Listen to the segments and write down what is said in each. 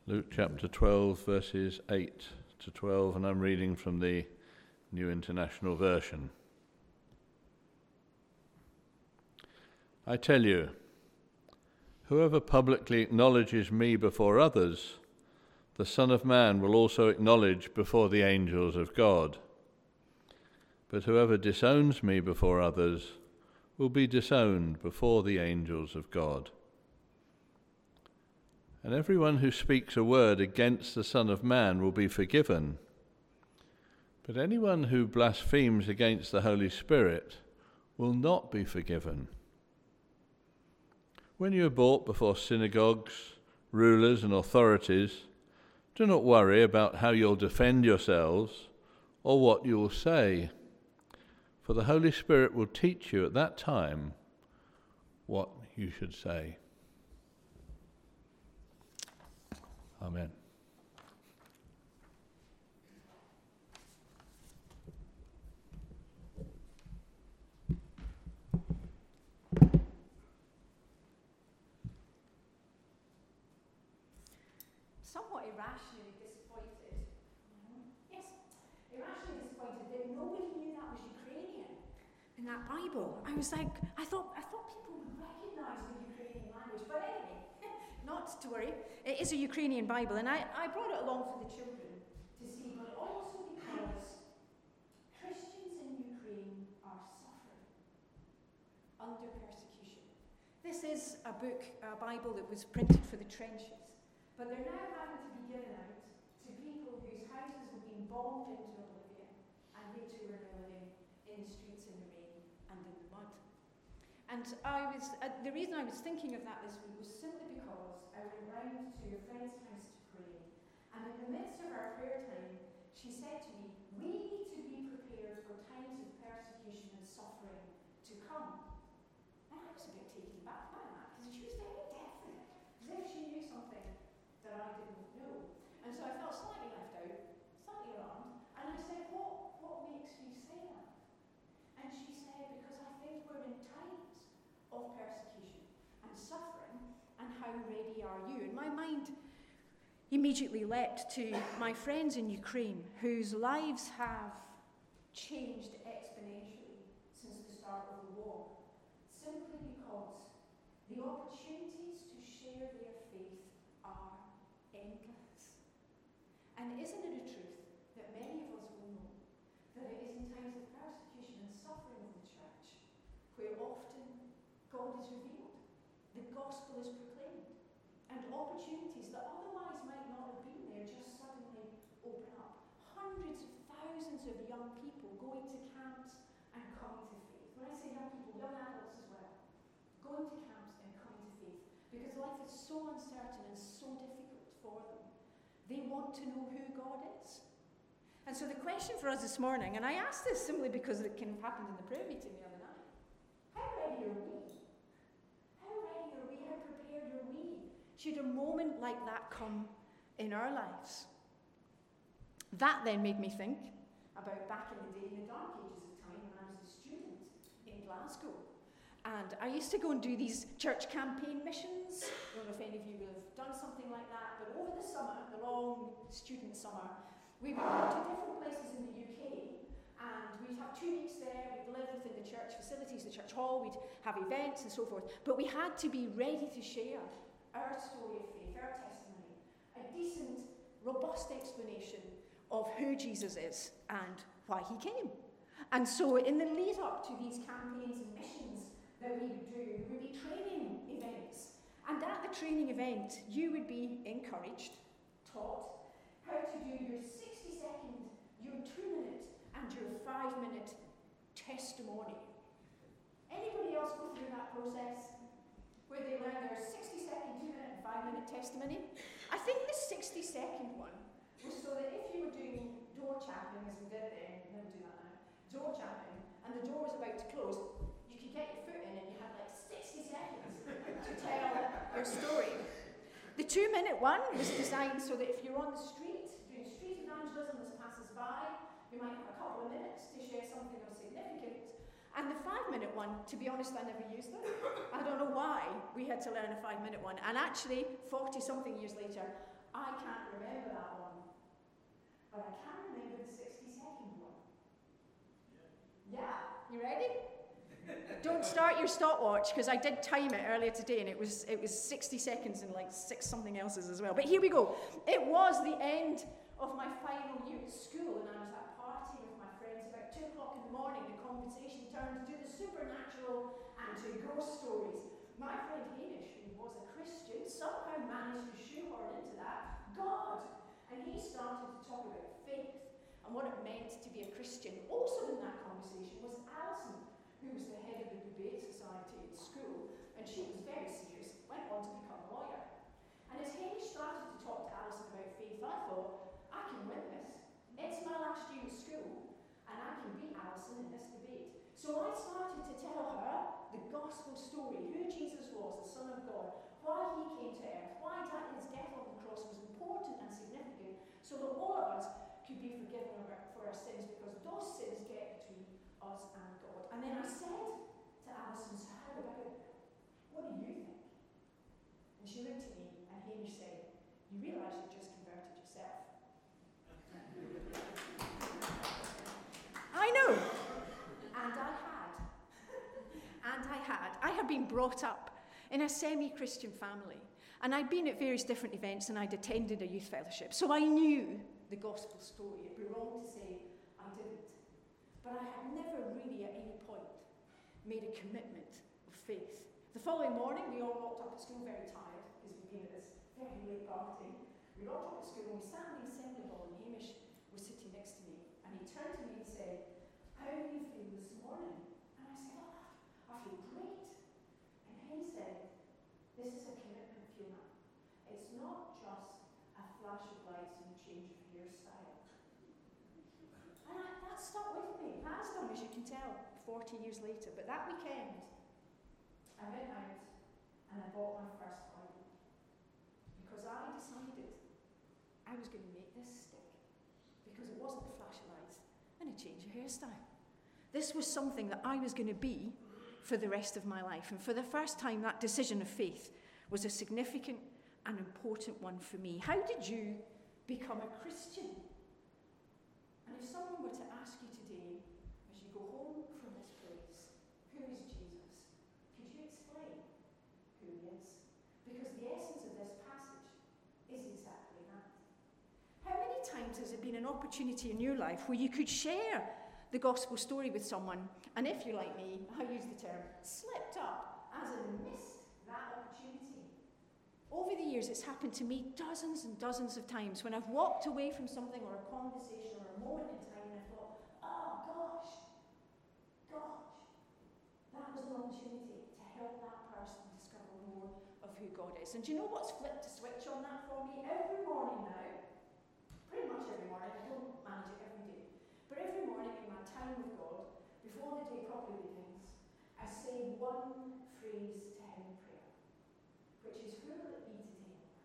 Luke chapter 12, verses 8 to 12, and I'm reading from the New International Version. I tell you, whoever publicly acknowledges me before others, the Son of Man will also acknowledge before the angels of God. But whoever disowns me before others will be disowned before the angels of God. And everyone who speaks a word against the Son of Man will be forgiven. But anyone who blasphemes against the Holy Spirit will not be forgiven. When you are brought before synagogues, rulers and authorities, do not worry about how you'll defend yourselves or what you will say, for the Holy Spirit will teach you at that time what you should say. Amen. Somewhat irrationally disappointed. Yes, irrationally disappointed that nobody knew that was Ukrainian in that Bible. I thought people would recognise the Ukrainian language, but anyway, not to worry. It is a Ukrainian Bible, and I brought it along for the children to see, but also because Christians in Ukraine are suffering under persecution. This is a Bible that was printed for the trenches. But they're now having to be given out to people whose houses have been bombed into oblivion, and they too are now living in the streets in the rain and in the mud. And the reason I was thinking of that this week was simply because I went round to a friend's house to pray, and in the midst of our prayer time, she said to me, "We need to be prepared for times of persecution and suffering to come." And I was a bit taken back by that, because she was very definite, as if she knew something that I didn't know. And so I felt slightly left out, slightly alarmed, and I said, what makes you say that? And she said, because I think we're in times of persecution and suffering, and how ready are you? And my mind immediately leapt to my friends in Ukraine, whose lives have changed exponentially since the start of the war, simply because the opportunities to share their faith are endless. And isn't it a truth that many of us will know that it is in times of persecution and suffering of the church where often God is revealed, the gospel is proclaimed, and opportunities that otherwise might not have been there just suddenly open up. Hundreds of thousands of young people going to camps and coming to faith. When I say young people, young adults as well, going to camps and coming to faith, because life is so uncertain and so difficult for them. They want to know who God is. And so the question for us this morning, and I asked this simply because it kind of happened in the prayer meeting the other night, how ready are we? How ready are we? How prepared are we? Should a moment like that come in our lives? That then made me think about back in the day, in the dark ages of time, when I was a student in Glasgow. And I used to go and do these church campaign missions. I don't know if any of you will have done something like that, but over the summer, the long student summer, we would go to different places in the UK, and we'd have 2 weeks there, we'd live within the church facilities, the church hall, we'd have events and so forth, but we had to be ready to share our story of faith, our testimony, a decent, robust explanation of who Jesus is and why he came. And so in the lead up to these campaigns and missions that we would do, would be training events. And at the training event, you would be encouraged, taught, how to do your 60-second, your 2-minute, and your 5-minute testimony. Anybody else go through that process? Where they learn their 60-second, 2-minute, and 5-minute testimony? I think the 60-second one was so that if you were doing door chapping, as we did then, we never do that now, door chapping, and the door was about to close, you could get your foot in and you had like 60 seconds to tell your story. The 2-minute one was designed so that if you're on the street, doing street evangelism as passes by, you might have a couple of minutes to share something of significance. And the 5-minute one, to be honest, I never used it. I don't know why we had to learn a 5-minute one. And actually, 40-something years later, I Yeah, you ready? Don't start your stopwatch, because I did time it earlier today, and it was 60 seconds and like 6 something else's as well. But here we go. It was the end of my final year at school, and I was at a party with my friends. About 2 o'clock in the morning, the conversation turned to the supernatural and to ghost stories. My friend Hamish, who was a Christian, somehow managed to shoehorn into that God. And he started to talk about faith and what it meant to be a Christian. Also in that conversation was Alison, who was the head of the Debate Society at school, and she was very serious, went on to become a lawyer. And as Hamish started to talk to Alison about faith, I thought, I can win this. It's my last year at school, and I can beat Alison in this debate. So I started to tell her the gospel story, who Jesus was, the Son of God, why he came to earth, why his death on the cross was important and significant, so that all of us could be forgiven for our sins, because those sins get between us and God. And then I said to Alison, so how about it? What do you think? And she looked at me, and Hamish said, you realise you just converted yourself. I know. And I had. I had been brought up in a semi-Christian family, and I'd been at various different events, and I'd attended a youth fellowship, so I knew the gospel story. It'd be wrong to say I didn't. But I had never really at any point made a commitment of faith. The following morning, we all walked up to school very tired, because we'd been at this very late party. We walked up to school, and we sat in the assembly hall, and Hamish was sitting next to me, and he turned to me and said, how do you feel this morning? And I said, I feel great. And he said, this is a commitment, Fiona. It's not just a flash of lights and a change of hairstyle. And that stuck with me. Has done, as you can tell, 40 years later. But that weekend, I went out and I bought my first Bible. Because I decided I was going to make this stick. Because it wasn't a flash of lights and a change of hairstyle. This was something that I was going to be for the rest of my life. And for the first time, that decision of faith was a significant and important one for me. How did you become a Christian? And if someone were to ask you today, as you go home from this place, who is Jesus? Could you explain who he is? Because the essence of this passage is exactly that. How many times has it been an opportunity in your life where you could share the gospel story with someone, and if you're like me, I use the term, slipped up, as in missed that opportunity? Over the years, it's happened to me dozens and dozens of times when I've walked away from something or a conversation or a moment in time and I thought, oh gosh, that was an opportunity to help that person discover more of who God is. And do you know what's flipped a switch on that for me? Every morning now, pretty much every morning, I don't manage it every day, but every morning in my time with God, before the day properly begins, I say one phrase to him in prayer, which is, who will it be today, Lord?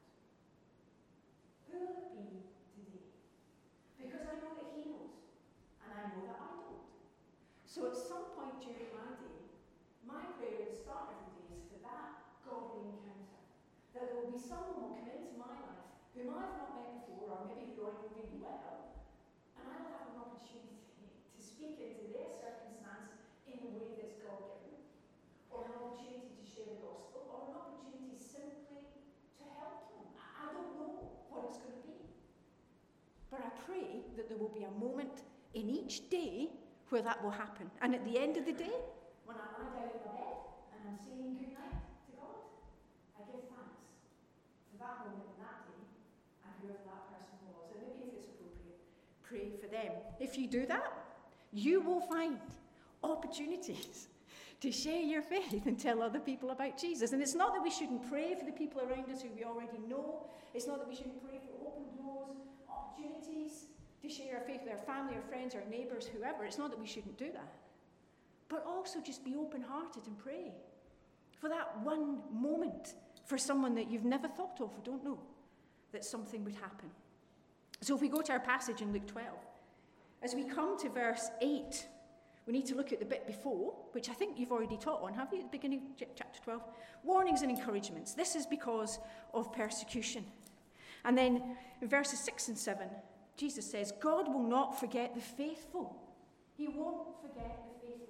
Who will it be today? Because I know that he knows, and I know that I don't. So at some point during my day, my prayer at the start of the day is for that godly encounter, that there will be someone who will come into my life whom I've not met before, or maybe who I know really well, and I will have an opportunity to speak into their circumstance in a way that's God-given, or an opportunity to share the gospel, or an opportunity simply to help them. I don't know what it's going to be. But I pray that there will be a moment in each day where that will happen. And at the end of the day, when I lie down in my bed and I'm saying good night to God, I give thanks for that moment in that day and whoever that person was. And maybe if it's appropriate, pray for them. If you do that, you will find opportunities to share your faith and tell other people about Jesus. And it's not that we shouldn't pray for the people around us who we already know. It's not that we shouldn't pray for open doors, opportunities to share our faith with our family, our friends, our neighbours, whoever. It's not that we shouldn't do that. But also just be open-hearted and pray for that one moment for someone that you've never thought of or don't know, that something would happen. So if we go to our passage in Luke 12, as we come to verse 8, we need to look at the bit before, which I think you've already taught on, have you, at the beginning of chapter 12? Warnings and encouragements. This is because of persecution. And then in verses 6 and 7, Jesus says, God will not forget the faithful. He won't forget the faithful.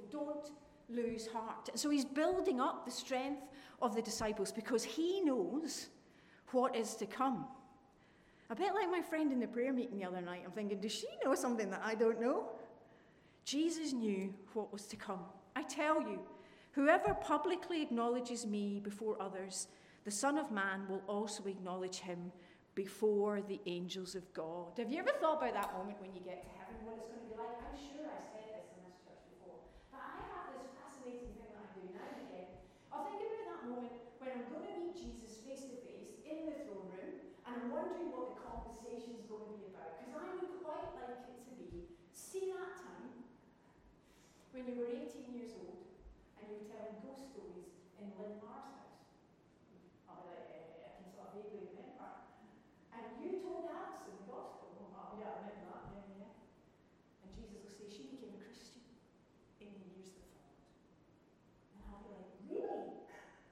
don't lose heart. So he's building up the strength of the disciples because he knows what is to come. A bit like my friend in the prayer meeting the other night. I'm thinking, does she know something that I don't know? Jesus knew what was to come. I tell you, whoever publicly acknowledges me before others, the Son of Man will also acknowledge him before the angels of God. Have you ever thought about that moment when you get to heaven, what it's going to be like? I'm sure I've said this in this church before, but I have this fascinating thing that I do now and again. I'll think about that moment when I'm going to meet Jesus face to face in the throne room, and I'm wondering what the conversation is going to be about, because I would quite like it to be, see that time when you were 18 years old and you were telling ghost stories in Lynn Marr's house. I'll be like, I can sort of vaguely remember. And you told Alison the gospel. Oh, yeah, I remember that. Yeah. And Jesus will say, she became a Christian in the years that followed. And I'll be like, really?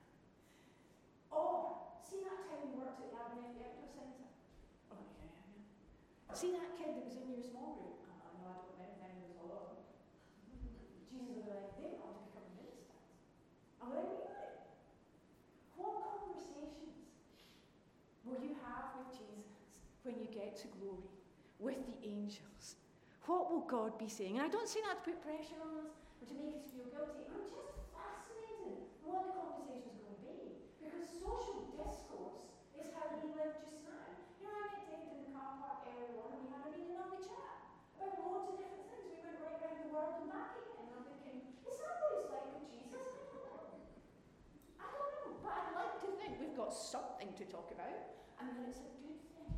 Or, see that time you worked at the Abernethy Outdoor Centre? Oh, yeah. See that kid that was in your small group? Oh, no, I don't remember them, there was a lot of them. Jesus will be like, they want to become ministers. I'm like, really? What conversations will you have with Jesus when you get to glory, with the angels? What will God be saying? And I don't say that to put pressure on us or to make us feel guilty. I'm just fascinated with what the conversation is going to be. Because social discourse is how we live just now. You know, I met David in the car park earlier on and we had a really lovely chat about loads of different things. We went right around the world and back again. And I'm thinking, is that what it's like with Jesus? I don't know. But I'd like to think we've got something to talk about and that it's a good thing.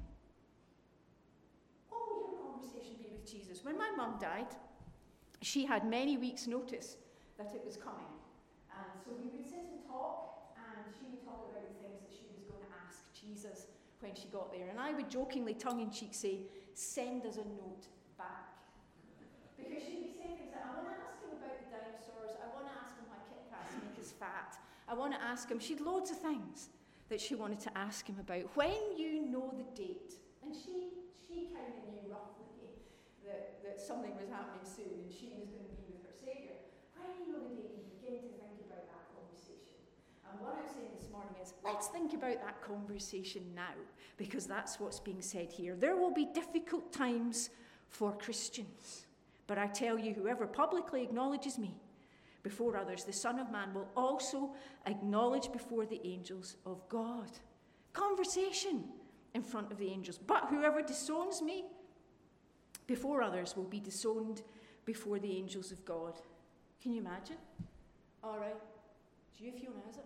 What will your conversation be with Jesus? When my mum died, she had many weeks' notice that it was coming. And so we would sit and talk, and she would talk about the things that she was going to ask Jesus when she got there. And I would jokingly, tongue-in-cheek, say, send us a note back. Because she'd be saying things like, I want to ask him about the dinosaurs, I want to ask him why Kit Kats make us fat, I want to ask him, she'd loads of things that she wanted to ask him about. When you know the date, and she kind of knew roughly that something was happening soon and she was going to be with her Saviour, when you know the date, you begin to think about that conversation. And what I'm saying this morning is, let's think about that conversation now, because that's what's being said here. There will be difficult times for Christians, but I tell you, whoever publicly acknowledges me before others, the Son of Man will also acknowledge before the angels of God. Conversation in front of the angels. But whoever disowns me before others will be disowned before the angels of God. Can you imagine? All right. Do you, Fiona, is it?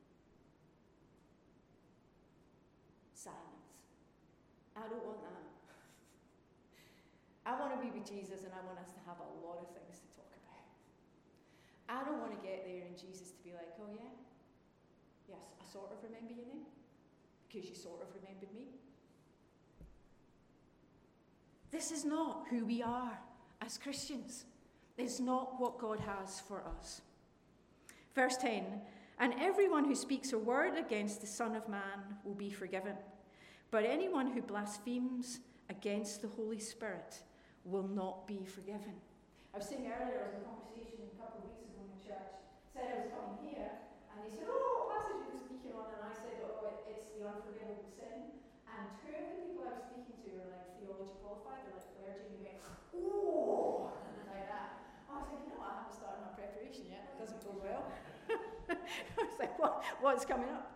Silence. I don't want that. I want to be with Jesus and I want us to have a lot of things to talk about. I don't want to get there and Jesus to be like, oh yeah? Yes, I sort of remember your name because you sort of remembered me. This is not who we are as Christians. It's not what God has for us. Verse 10, and everyone who speaks a word against the Son of Man will be forgiven, but anyone who blasphemes against the Holy Spirit will not be forgiven. I was saying earlier, I was in a conversation a couple of weeks ago in the church, said I was coming here, and they said, oh, what passage are you speaking on? And I said, oh, it's the unforgivable sin. And two of the people I was speaking to are like theology qualified, they're like clergy, and they went, oh, like that. I was like, you know, I haven't started my preparation yet, it doesn't go well. I was like, what's coming up?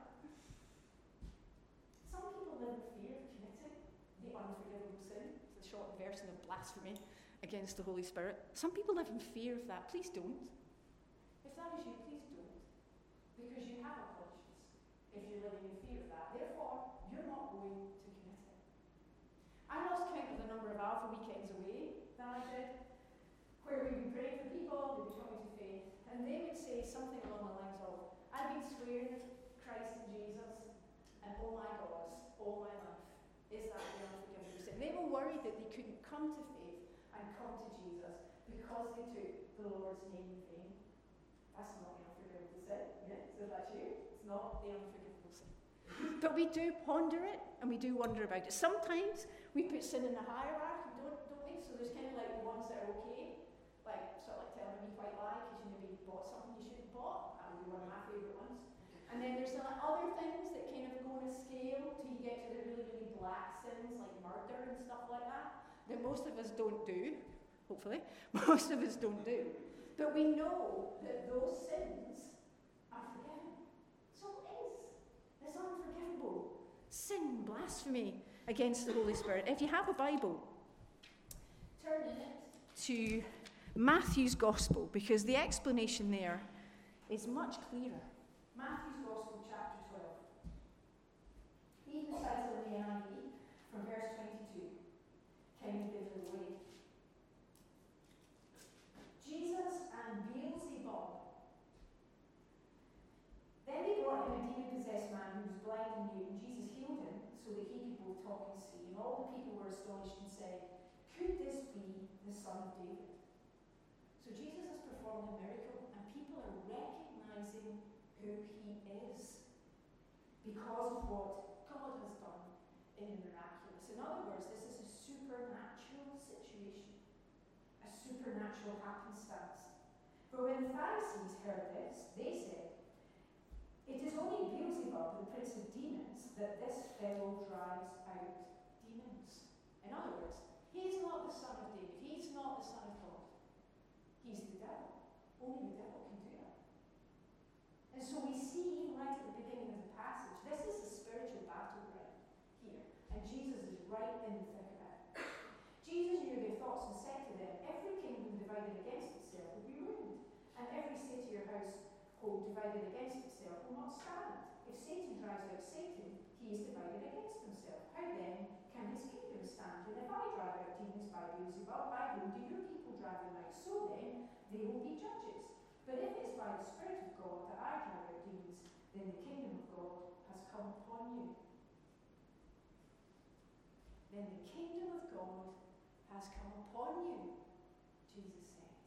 Some people live in fear of committing the unforgivable sin. It's the short version of blasphemy against the Holy Spirit. Some people live in fear of that. Please don't. If that is you, please don't. Because you have a conscience if you're living in fear of that. Therefore, you're not going to commit it. I lost count of the number of Alpha weekends away that I did, where we would pray for people, they would come into faith, and they would say something along the lines of, I've been swearing Christ and Jesus, and oh my gosh, all my life, is that the unforgivable sin? They were worried that they couldn't come to faith and come to Jesus because they took the Lord's name in vain. That's not the unforgivable sin, yeah? So that's you. It's not the unforgivable sin. But we do ponder it, and we do wonder about it. Sometimes we put sin in the hierarchy, don't we? So there's kind of like the ones that are okay, like sort of like telling a wee white lie because you other things that kind of go on a scale till you get to the really, really black sins like murder and stuff like that most of us don't do, hopefully. Most of us don't do. But we know that those sins are forgiven. So it is. It's unforgivable. Sin, blasphemy against the Holy Spirit. If you have a Bible, turn in it to Matthew's Gospel, because the explanation there is much clearer. Matthew's Gospel, chapter 12. Even cited in the NIV from verse 22. Kind of gives it away. Jesus and Beelzebub. Then they brought him a demon-possessed man who was blind and mute, and Jesus healed him so that he could both talk and see. And all the people were astonished and said, "Could this be the Son of David?" So Jesus has performed a miracle, and people are recognizing who he is because of what God has done in the miraculous. In other words, this is a supernatural situation, a supernatural happenstance. But when the Pharisees heard this, they said, "It is only Beelzebub, the prince of demons, that this fellow drives out demons." In other words, he is not the Son of David. He is not the Son of God. He's the devil. Only the devil can do that. And so we see, even right at the beginning of the passage, this is a spiritual battleground here. And Jesus is right in the thick of it. Jesus knew their thoughts and said to them, "Every kingdom divided against itself will be ruined, and every city or household divided against itself will not stand. If Satan drives out Satan, he is divided against himself. How then can his kingdom stand? And if I drive out demons by Beelzebub, by whom do your people drive them out? So then, they will be judges. But if it is by the Spirit of God that I drive out demons, then the kingdom of God has come upon you." Then the kingdom of God has come upon you, Jesus says.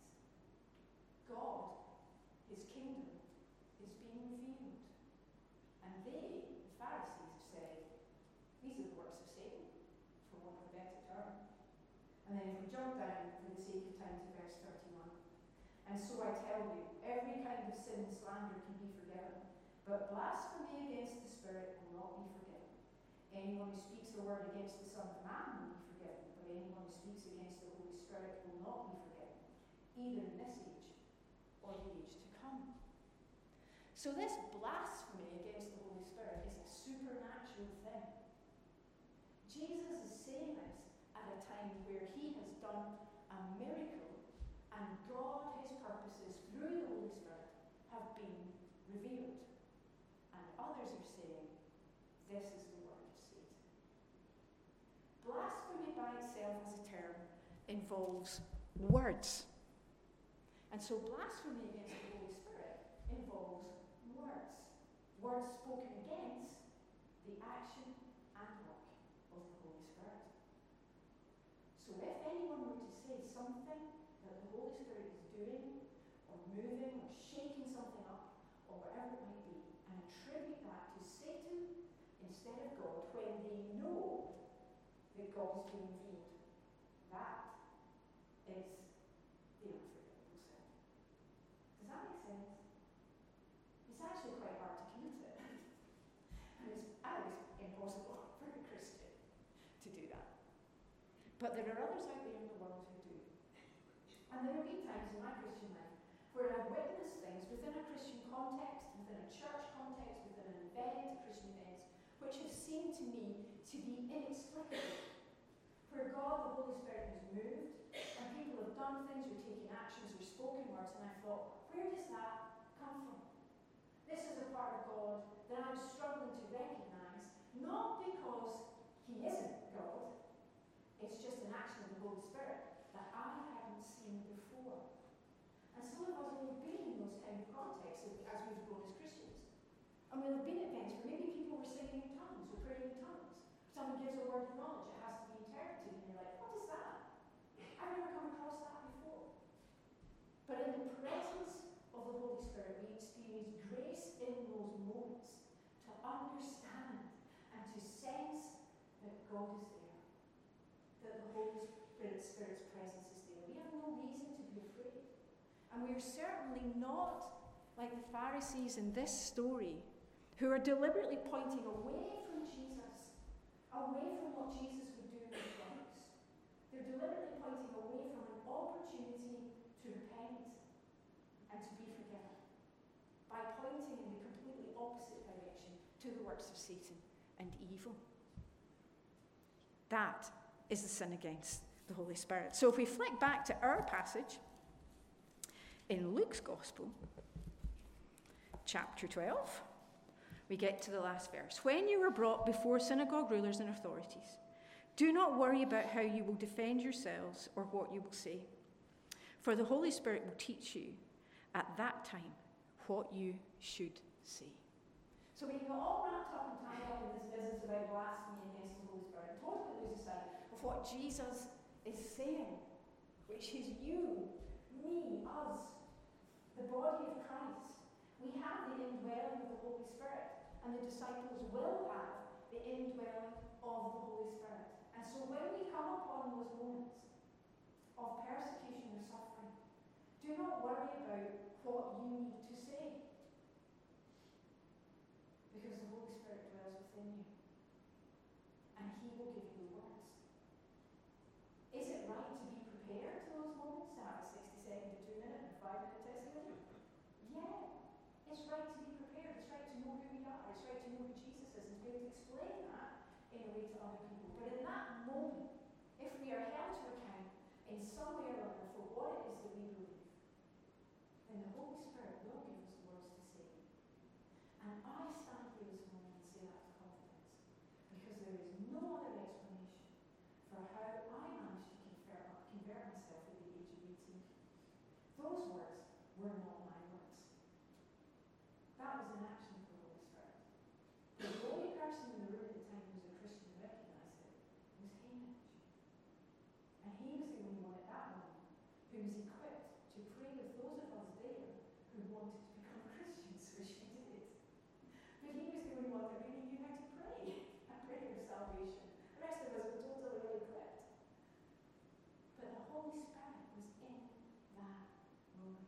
God, his kingdom, is being revealed. And they, the Pharisees, have said, these are the works of Satan, for want of a better term. And then if we jump down, for the sake of time, to verse 31. "And so I tell you, every kind of sin and slander can be forgiven, but blasphemy against the Spirit will not be forgiven. Anyone who speaks a word against the Son of Man will be forgiven, but anyone who speaks against the Holy Spirit will not be forgiven, either in this age or the age to come." So this blasphemy against the Holy Spirit is a supernatural thing. Jesus is saying this at a time where he has done a miracle, and God, his purposes through the Holy Spirit, have been revealed. And others are saying, this is the word of Satan. Blasphemy by itself as a term involves words. And so blasphemy against the Holy Spirit involves words. Words spoken against the action and work of the Holy Spirit. So if anyone were to say something that the Holy Spirit is doing, or moving, or shaking something up, or whatever it might be, and attribute that to Satan instead of God, when they know that God is being revealed, that is the unforgivable sin. Does that make sense? It's actually quite hard to commit it. And it's impossible for a Christian to do that. But there are others out there in the world who do. And there have been times in my Christian life where I've witnessed things within a Christian context, within a church context, within an event, a Christian event, which have seemed to me to be inexplicable. Where God, the Holy Spirit, has moved, and people have done things, or taken actions, or spoken words, and I thought, where does that come from? This is a part of God that I'm struggling to recognize, not because he isn't God, it's just an action of the Holy Spirit that I hadn't seen before. And some of us will have been in those kind of contexts as we've grown as Christians. And we'll have been at events where maybe people were singing in tongues or praying in tongues. Someone gives a word of knowledge, it has to be interpreted, and you're like, what is that? I've never come across that before. But in the presence of the Holy Spirit, we experience grace in those moments to understand and to sense that God is there, that the Holy Spirit's presence is there. We have no reason to be afraid. And we are certainly not like the Pharisees in this story who are deliberately pointing away from Jesus, away from what Jesus would do in the cross. They're deliberately pointing away from an opportunity to repent and to be forgiven by pointing in the completely opposite direction to the works of Satan and evil. That is the sin against the Holy Spirit. So if we flick back to our passage in Luke's Gospel, chapter 12, we get to the last verse. When you are brought before synagogue rulers and authorities, do not worry about how you will defend yourselves or what you will say, for the Holy Spirit will teach you at that time what you should say. So we get all wrapped up and tied up in this business about blasphemy against the Holy Spirit, and totally lose sight of what Jesus is saying, which is you, me, us, the body of Christ. We have the indwelling of the Holy Spirit, and the disciples will have the indwelling of the Holy Spirit. And so when we come upon those moments of persecution or suffering, do not worry about what you need to say, because the Holy Spirit dwells within you, and He will give you the words. Is it right to be prepared for those moments, to have a 60-second to 2-minute and 5-minute testimony? Yeah. It's right to be prepared. It's right to know who we are. It's right to know who Jesus is and to be able to explain that in a way to other people. But in that moment, if we are held to account in some way or other for what it is that we believe, then the Holy Spirit will give us the words to say. And I stand here this morning and say that with confidence, because there is no other explanation for how I managed to convert myself at the age of 18. Those words were not my words. That was an action of the Holy Spirit. The only person in the room at the time who was a Christian who recognised it was Hamish. And he was the only one at that moment who was equipped to pray with those of us there who wanted to become Christians, which we did. But he was the only one that really knew how to pray, a prayer of salvation. The rest of us were totally ill-equipped. But the Holy Spirit was in that moment.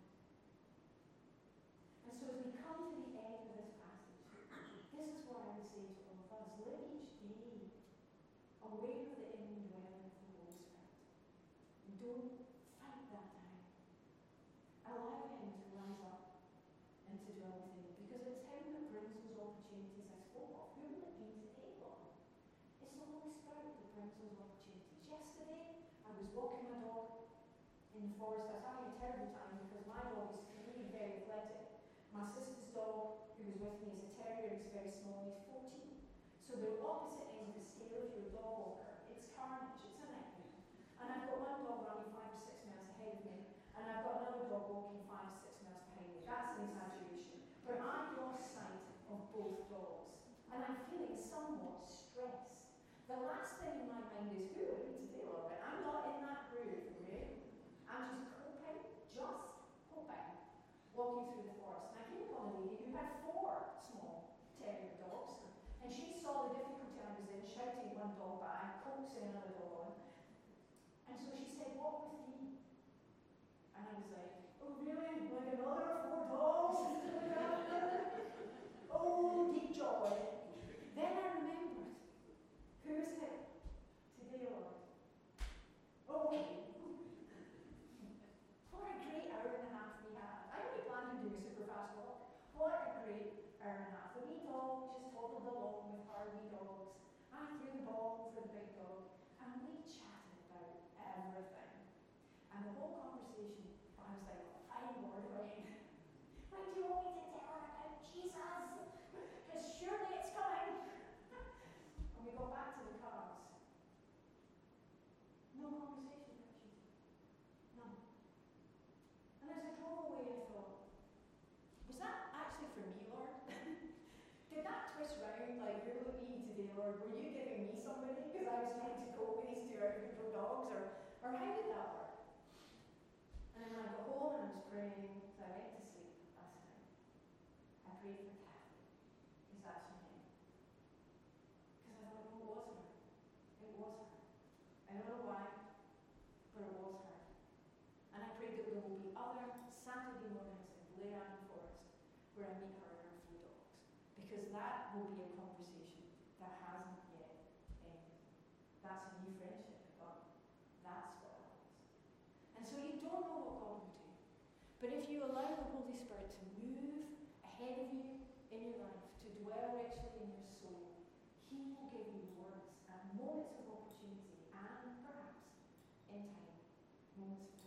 And so as we come to the end of this passage, this is what I would say to all of us. Live each day aware of the indwelling of the Holy Spirit. And don't fight that down. Allow Him to rise up and to dwell within you, because it's Him that brings those opportunities I spoke of. Who will it be today, Lord? It's the Holy Spirit that brings those opportunities. Yesterday, I was walking my dog in the forest. I was having a terrible time because my dog is really very athletic. My sister's dog, who was with me, is a terrier. He's very small. He's 14. So they're opposite ends of the scale if you're a dog walker. It's carnage. It's a nightmare. And I've got one dog running 5 or 6 miles ahead of me, and I've got another dog walking 5 or 6 miles behind me. That's an exaggeration. But I've lost sight of both dogs, and I'm feeling somewhat stressed. The last thing in my mind is, who are we today, Lord? I'm not in that groove, okay? I'm just hoping, walking through the forest. And I came upon a lady who had 4 small terrier dogs, and she saw the difficulty I was in, shouting one dog back, coaxing another dog on. And so she said, walk with me. And I was like, oh really? Like another 4 dogs? Oh, deep joy. Then I remembered, who is it today, Lord? Oh, what a great hour and a half we had. I only planned on doing a super fast walk. What a great hour and a half. The wee dog just toddled along with our wee dogs. I threw the ball for the big dog, and we chatted about everything. And the whole conversation, I was like, fine, Lord, when do you want me to tell her about Jesus? Because surely it's coming. And we got back to the cars. No conversation about Jesus. None. And as I drove away, I thought, was that actually for me, Lord? Did that twist round like, who will it be today, Lord? Were you giving me somebody because I was trying to cope with these 2 out-of-control dogs? Or how did that work? And then when I got home and I was praying, so I went to sleep last night, I prayed for Kathy, because that's her name. Because I thought, no, it was her. It was her. I don't know why, but it was her. And I prayed that there will be other Saturday mornings in Blair Forest where I meet her and her few dogs. Because that will be a conversation that hasn't yet ended. That's a new friendship, but that's what happens. And so you don't know what God will do. But if you allow the Holy Spirit to move ahead of you in your life, to dwell richly in your soul, He will give you words at moments of opportunity and perhaps in time, moments of